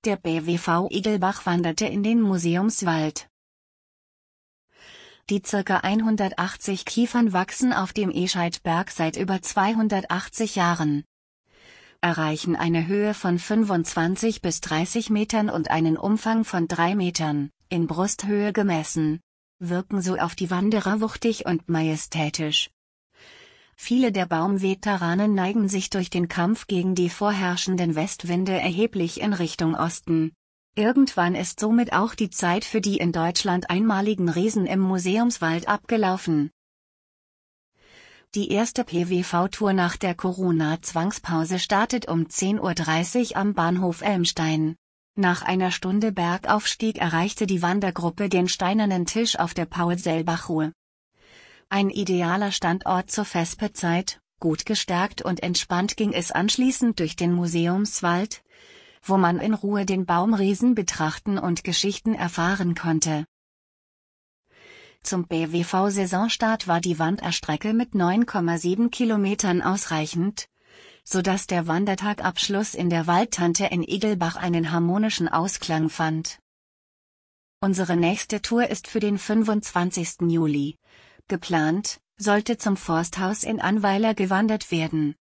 Der BWV Igelbach wanderte in den Museumswald. Die ca. 180 Kiefern wachsen auf dem Escheidberg seit über 280 Jahren, erreichen eine Höhe von 25 bis 30 Metern und einen Umfang von 3 Metern, in Brusthöhe gemessen, wirken so auf die Wanderer wuchtig und majestätisch. Viele der Baumveteranen neigen sich durch den Kampf gegen die vorherrschenden Westwinde erheblich in Richtung Osten. Irgendwann ist somit auch die Zeit für die in Deutschland einmaligen Reisen im Museumswald abgelaufen. Die erste PWV-Tour nach der Corona-Zwangspause startet um 10:30 Uhr am Bahnhof Elmstein. Nach einer Stunde Bergaufstieg erreichte die Wandergruppe den Steinernen Tisch auf der Paul-Selbach-Ruhe. Ein idealer Standort zur Vespezeit, gut gestärkt und entspannt ging es anschließend durch den Museumswald, wo man in Ruhe den Baumriesen betrachten und Geschichten erfahren konnte. Zum BWV-Saisonstart war die Wanderstrecke mit 9,7 Kilometern ausreichend, sodass der Wandertagabschluss in der Waldtante in Igelbach einen harmonischen Ausklang fand. Unsere nächste Tour ist für den 25. Juli. Geplant, sollte zum Forsthaus in Annweiler gewandert werden.